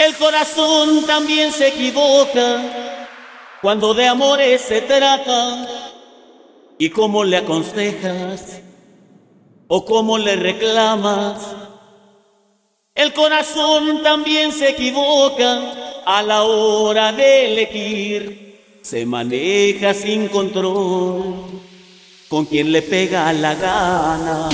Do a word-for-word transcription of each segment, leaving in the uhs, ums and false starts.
El corazón también se equivoca cuando de amores se trata. ¿Y cómo le aconsejas o cómo le reclamas? El corazón también se equivoca a la hora de elegir. Se maneja sin control con quien le pega la gana.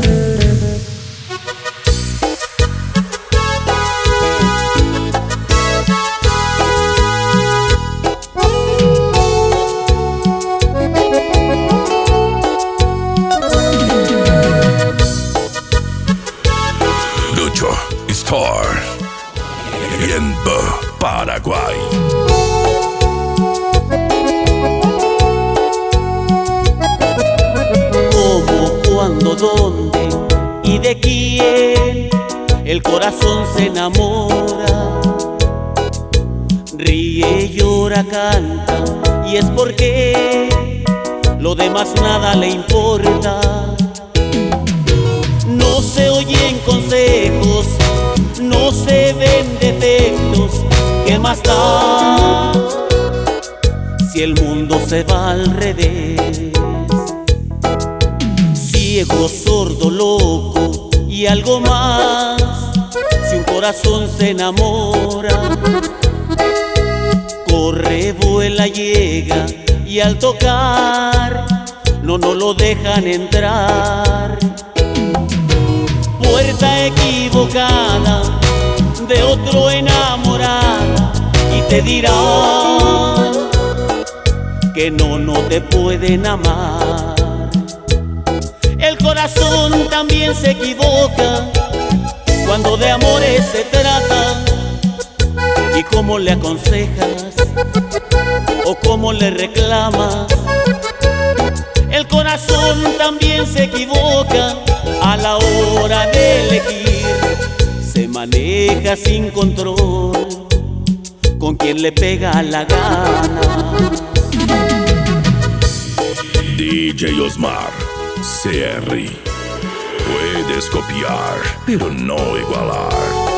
Lucho Star Viendo Paraguay. ¿Cómo, cuándo, dónde y de quién el corazón se enamora? Ríe, llora, canta, y es porque lo demás nada le importa. No se oyen consejos, no se ven defectos. ¿Qué más da si el mundo se va al revés? Ciego, sordo, loco y algo más. Si un corazón se enamora, corre, vuela, llega, y al tocar no, no lo dejan entrar. Puerta equivocada de otro enamorada, y te dirán que no, no te pueden amar. El corazón también se equivoca cuando de amores se trata. ¿Y cómo le aconsejas o cómo le reclamas? El corazón también se equivoca a la hora de elegir. Se maneja sin control con quien le pega la gana. D J Osmar C R. Puedes copiar, pero no igualar.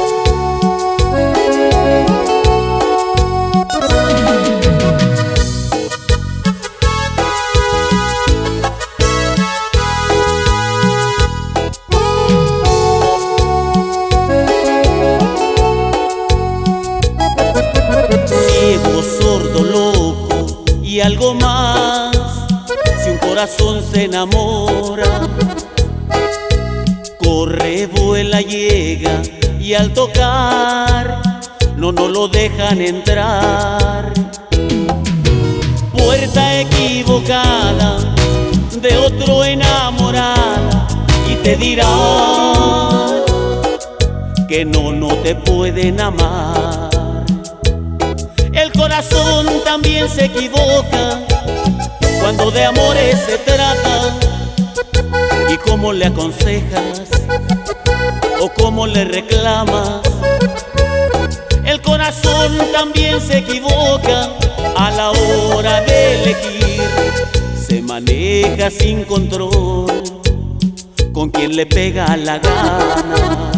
Ciego, sordo, loco y algo más. Si un corazón se enamora, corre, vuela, llega, y al tocar no, no lo dejan entrar. Puerta equivocada de otro enamorada, y te dirán que no, no te pueden amar. El corazón también se equivoca cuando de amores se trata. ¿Y cómo le aconsejas o cómo le reclamas? El corazón también se equivoca a la hora de elegir. Se maneja sin control con quien le pega la gana.